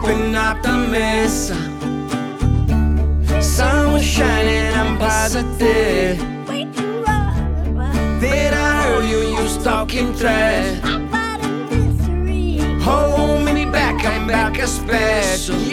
an optimist. Sun was shining, I'm positive. Then I heard you talking trash. Hold me back, I'm back a special.